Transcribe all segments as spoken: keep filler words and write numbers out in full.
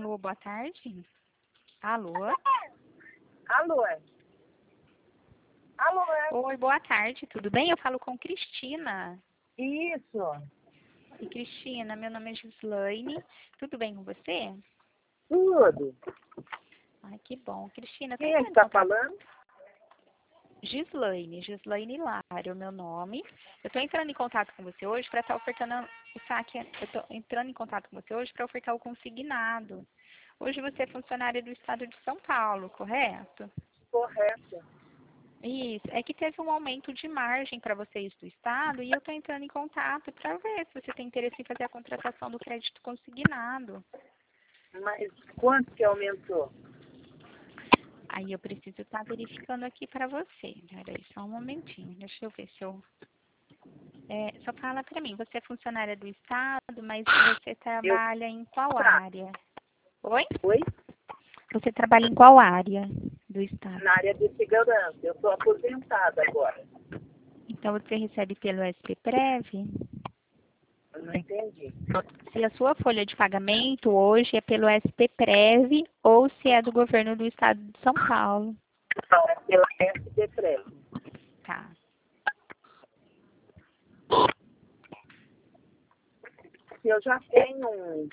Alô, boa tarde. Alô? Alô? Alô? Oi, boa tarde, tudo bem? Eu falo com Cristina. Isso. E Cristina, meu nome é Gislaine. Tudo bem com você? Tudo. Ai, que bom. Cristina, Quem é que em está contato... falando? Gislaine, Gislaine Lara, o meu nome. Eu estou entrando em contato com você hoje para estar ofertando o saque. Eu estou entrando em contato com você hoje para ofertar o consignado. Hoje você é funcionária do estado de São Paulo, correto? Correto. Isso. É que teve um aumento de margem para vocês do estado e eu estou entrando em contato para ver se você tem interesse em fazer a contratação do crédito consignado. Mas quanto que aumentou? Aí eu preciso estar verificando aqui para você. Peraí, só um momentinho. Deixa eu ver se eu... É, só fala para mim, você é funcionária do estado, mas você Eu trabalha em qual tra... área? Oi? Oi? Você trabalha em qual área do estado? Na área de segurança. Eu sou aposentada agora. Então você recebe pelo S P Prev? Eu não entendi. Se a sua folha de pagamento hoje é pelo S P Prev ou se é do governo do estado de São Paulo. Não, é pela S P Prev. Tá. Eu já tenho um.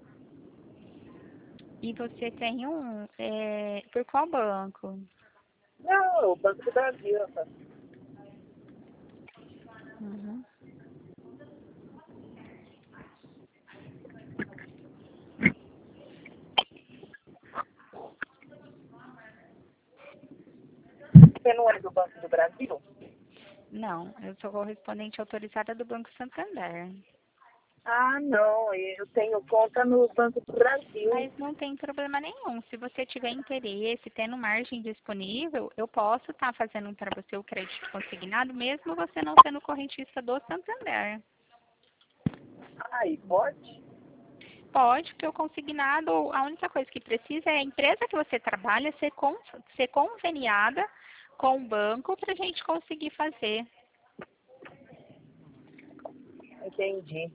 E você tem um, é, por qual banco? Não, o Banco do Brasil. Uhum. Você não é do Banco do Brasil? Não, eu sou correspondente autorizada do Banco Santander. Ah, não. Eu tenho conta no Banco do Brasil. Mas não tem problema nenhum. Se você tiver interesse, tendo margem disponível, eu posso estar fazendo para você o crédito consignado, mesmo você não sendo correntista do Santander. Aí, pode? Pode, porque o consignado, a única coisa que precisa é a empresa que você trabalha ser, con, ser conveniada com o banco para a gente conseguir fazer. Entendi.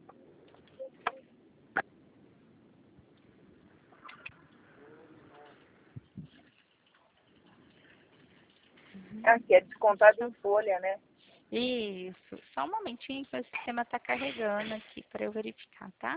Aqui é descontado em folha, né? Isso. Só um momentinho que o sistema está carregando aqui para eu verificar, tá?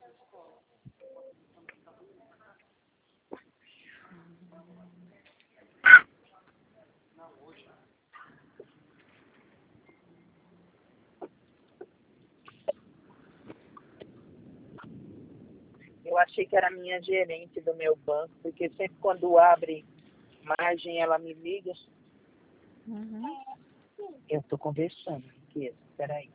Eu achei que era a minha gerente do meu banco, porque sempre quando abre margem ela me liga. Uhum. Eu estou conversando aqui, espera aí.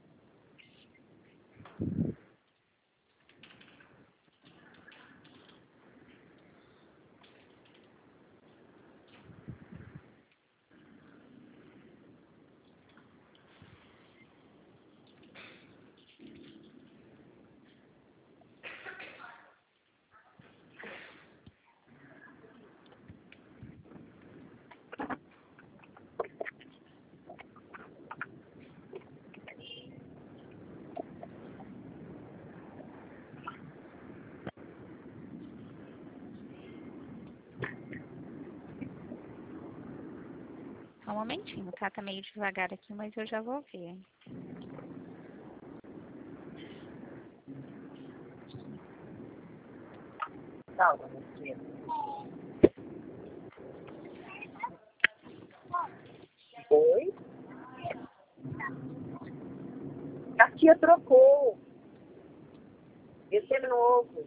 Só um momentinho, tá? Tá meio devagar aqui, mas eu já vou ver. Calma, minha filha. Oi? A tia trocou. Esse é novo.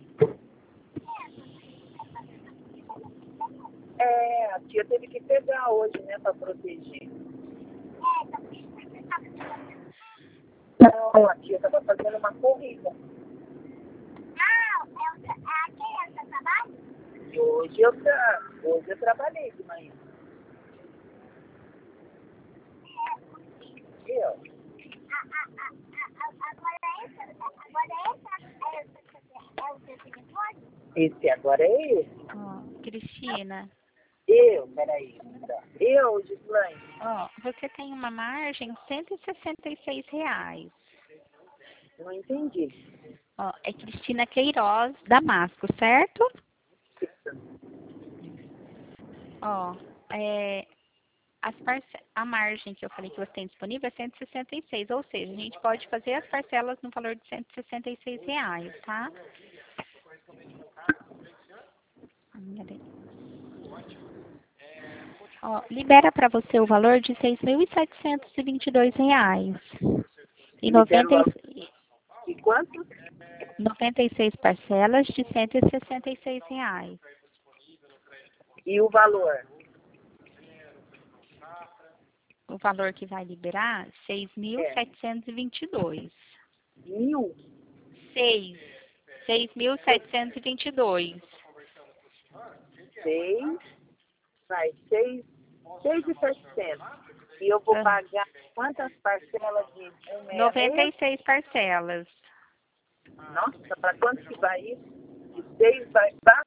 É, a tia teve que pegar hoje, né, para proteger. Não, a tia estava fazendo uma corrida. E hoje eu, tra... hoje eu trabalhei de manhã. Eu? Esse agora é esse. Ó, Cristina, Eu, peraí. Eu, Gislaine. ó, você tem uma margem de cento e sessenta e seis reais. Não entendi. Ó, é Cristina Queiroz, Damasco, certo? Ó, é, as parce... a margem que eu falei que você tem disponível é cento e sessenta e seis, ou seja, a gente pode fazer as parcelas no valor de cento e sessenta e seis reais, tá? Ó, libera para você o valor de seis mil setecentos e vinte e dois reais. E Libera o noventa valor e de quanto? noventa e seis parcelas de cento e sessenta e seis reais. E o valor? O valor que vai liberar, seis mil É. setecentos e vinte e dois. Mil? seis. seis mil setecentos e vinte e dois. Seis. Vai, seis. Seis e setecentos. E eu vou Ah, pagar quantas parcelas de um seis noventa seis? e seis parcelas. Nossa, para quanto que vai isso? De seis vai para...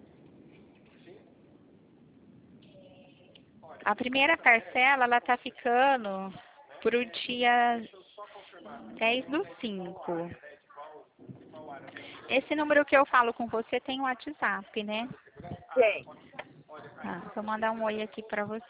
A primeira parcela, ela tá ficando pro dia dez do cinco. Esse número que eu falo com você tem o WhatsApp, né? Quem? Ah, vou mandar um oi aqui pra você.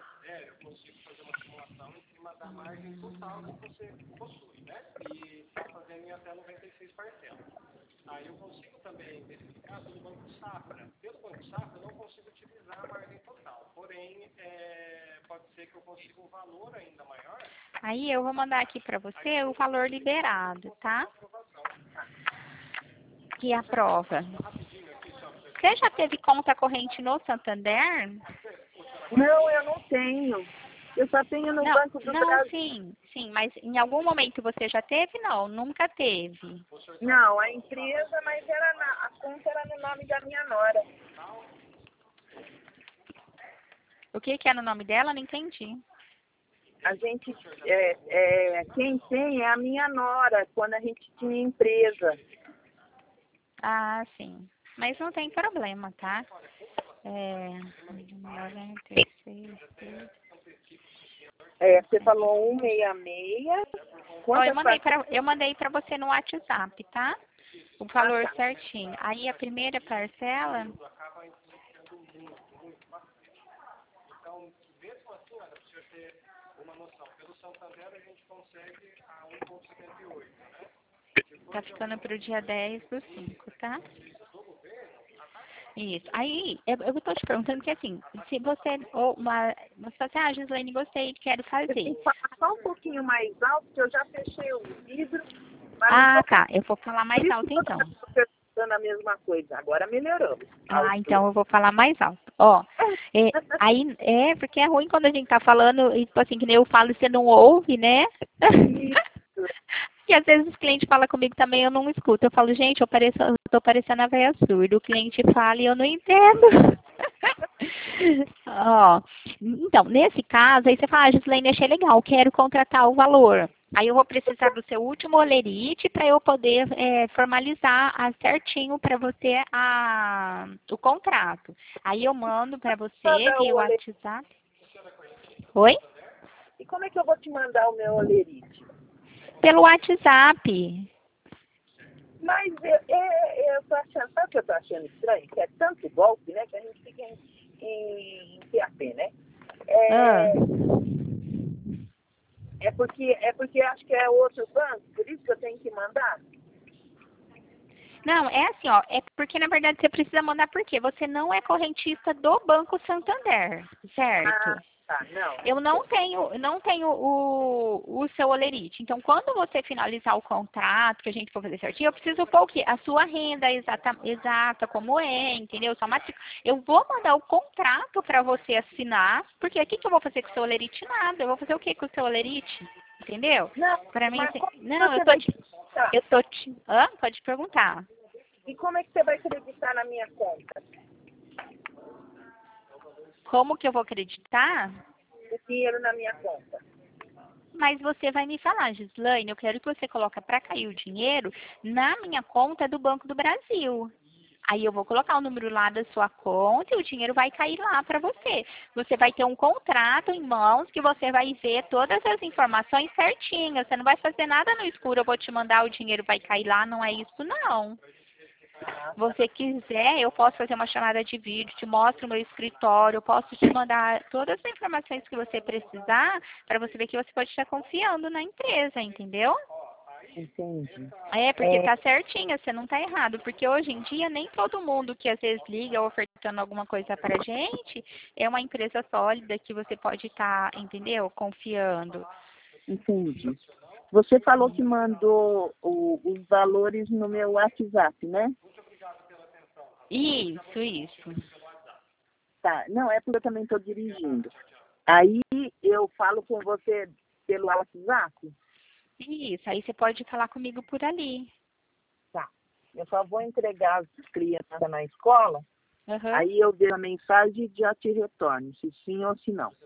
Aí eu vou mandar aqui pra você o valor liberado, tá? E a prova. Você já teve conta corrente no Santander? Não, eu não tenho. Eu só tenho no Não, Banco do não, Brasil. sim, sim, mas em algum momento você já teve? Não, nunca teve. Não, a empresa, mas era na, a conta era no nome da minha nora. O que que é no nome dela? Não entendi. A gente, é, é, quem tem é a minha nora, quando a gente tinha empresa. Ah, sim. Mas não tem problema, tá? É... noventa e seis. É, você falou cento e sessenta e seis. Ó, eu Quantas mandei parcelas? pra, eu mandei pra você no WhatsApp, tá? O Ah, valor tá. certinho. Aí a primeira parcela, tá ficando pro dia dez do cinco, tá? Isso. Aí, eu, eu tô te perguntando que assim, se você, ou uma, você fala assim, ah, Gislaine, gostei, quero Você tem fazer. que falar só um pouquinho mais alto, que eu já fechei o vidro, mas não Ah, estou... tá, eu vou falar Por mais isso que alto eu então. estou perguntando a mesma coisa. Agora melhorou a Ah, altura. então eu vou falar mais alto. Ó, é, aí, é, porque é ruim quando a gente tá falando, e, tipo assim, que nem eu falo e você não ouve, né? Isso. E às vezes o cliente fala comigo também, eu não escuto. Eu falo, gente, eu, pareço, eu tô parecendo a véia surda. O cliente fala e eu não entendo. Ó, então, nesse caso, aí você fala, ah, Gislaine, achei legal, quero contratar o valor. Aí eu vou precisar do seu último olerite para eu poder é, formalizar a, certinho para você a, o contrato. Aí eu mando para você Mandar o via olerite. WhatsApp. Oi? E como é que eu vou te mandar o meu olerite? Pelo WhatsApp. Mas eu, eu, eu tô achando, sabe o que eu tô achando estranho? Que é tanto golpe, né? Que a gente fica em, em, em P A P, né? Ah. É, é porque é porque acho que é outro banco, por isso que eu tenho que mandar. Não, é assim, ó, é porque na verdade você precisa mandar porque você não é correntista do Banco Santander, certo? Ah, tá, não. Eu não tenho, não tenho o, o seu olerite. Então, quando você finalizar o contrato, que a gente for fazer certinho, eu preciso pôr o quê? A sua renda exata, exata como é, entendeu? Sua matrícula. Eu vou mandar o contrato para você assinar, porque aqui que eu vou fazer com o seu olerite? Nada. Eu vou fazer o quê com o seu olerite? Entendeu? Não, Para mim, mas assim, como não, eu você tô vai te, acreditar? eu tô te, hã? Pode perguntar. E como é que você vai acreditar na minha conta? Como que eu vou acreditar? O dinheiro na minha conta? Mas você vai me falar, Gislaine, eu quero que você coloque para cair o dinheiro na minha conta do Banco do Brasil. Aí eu vou colocar o número lá da sua conta e o dinheiro vai cair lá para você. Você vai ter um contrato em mãos que você vai ver todas as informações certinhas. Você não vai fazer nada no escuro, eu vou te mandar, o dinheiro vai cair lá, não é isso não. você quiser, eu posso fazer uma chamada de vídeo, te mostro o meu escritório, eu posso te mandar todas as informações que você precisar para você ver que você pode estar confiando na empresa, entendeu? Entendi. É, porque É, tá certinho, você não tá errado, porque hoje em dia nem todo mundo que às vezes liga ofertando alguma coisa pra gente é uma empresa sólida que você pode estar, entendeu? Confiando. entendi. Você falou que mandou o- os valores no meu WhatsApp, né? Isso, isso. Tá. Não, é porque eu também estou dirigindo. Aí eu falo com você pelo WhatsApp? Isso, aí você pode falar comigo por ali. Tá. Eu só vou entregar as crianças na escola, Aham. aí eu vejo a mensagem e já te retorno, se sim ou se não.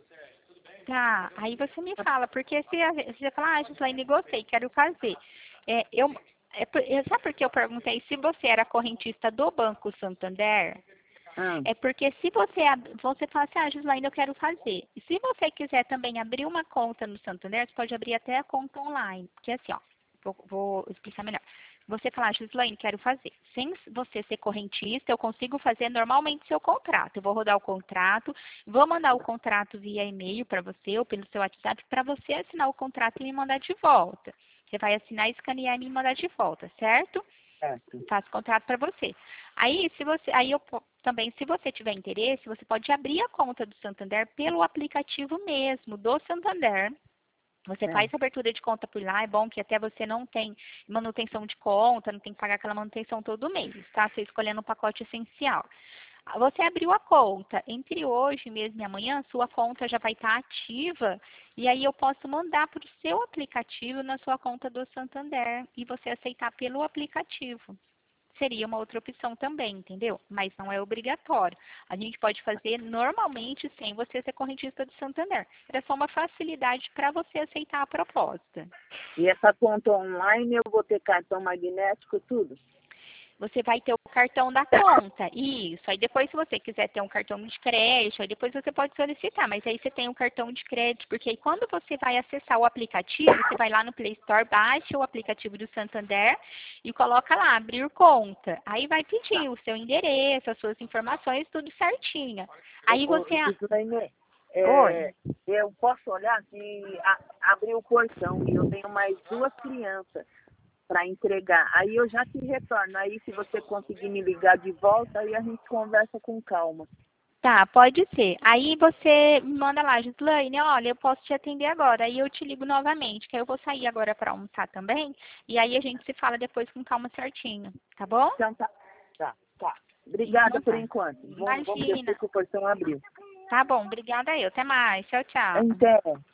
Tá, aí você me fala, porque se a- se você falar, ah, Gislaine, gostei, quero fazer. É, eu, é, por- é, sabe por que eu perguntei se você era correntista do Banco Santander? Ah, É porque se você, ab- você fala assim, ah, Gislaine, eu quero fazer. E se você quiser também abrir uma conta no Santander, você pode abrir até a conta online. Porque assim, ó, vou, vou explicar melhor. Você fala, ah, Gislaine, quero fazer. Sem você ser correntista, eu consigo fazer normalmente seu contrato. Eu vou rodar o contrato, vou mandar o contrato via e-mail para você ou pelo seu WhatsApp para você assinar o contrato e me mandar de volta. Você vai assinar, escanear e me mandar de volta, certo? certo. Faço contrato para você. Aí, se você, aí eu po- também, se você tiver interesse, você pode abrir a conta do Santander pelo aplicativo mesmo do Santander. Você É. faz a abertura de conta por lá, é bom que até você não tem manutenção de conta, não tem que pagar aquela manutenção todo mês, tá? Você escolhendo o pacote essencial. Você abriu a conta. Entre hoje mesmo e amanhã, sua conta já vai estar ativa. E aí eu posso mandar para o seu aplicativo na sua conta do Santander. E você aceitar pelo aplicativo. Seria uma outra opção também, entendeu? Mas não é obrigatório. A gente pode fazer normalmente sem você ser correntista do Santander. Era só uma facilidade para você aceitar a proposta. E essa conta online eu vou ter cartão magnético, tudo? Você vai ter o cartão da conta, isso. Aí depois, se você quiser ter um cartão de crédito, aí depois você pode solicitar. Mas aí você tem um cartão de crédito, porque aí quando você vai acessar o aplicativo, você vai lá no Play Store, baixa o aplicativo do Santander e coloca lá, abrir conta. Aí vai pedir o seu endereço, as suas informações, tudo certinho. Aí Ô, ô, você... Gislaine, Oi. é, eu posso olhar que a, abriu o portão e eu tenho mais duas crianças para entregar. Aí eu já te retorno. Aí se você conseguir me ligar de volta, aí a gente conversa com calma. Tá, pode ser. Aí você me manda lá, Gislaine, olha, eu posso te atender agora. Aí eu te ligo novamente, que aí eu vou sair agora para almoçar também. E aí a gente se fala depois com calma certinho, tá bom? Então tá, tá, tá. Obrigada Então por tá. enquanto. Vamos, vamos ver Imagina. se o portão abriu. Tá bom, obrigada eu. Até mais. Tchau, tchau. Até.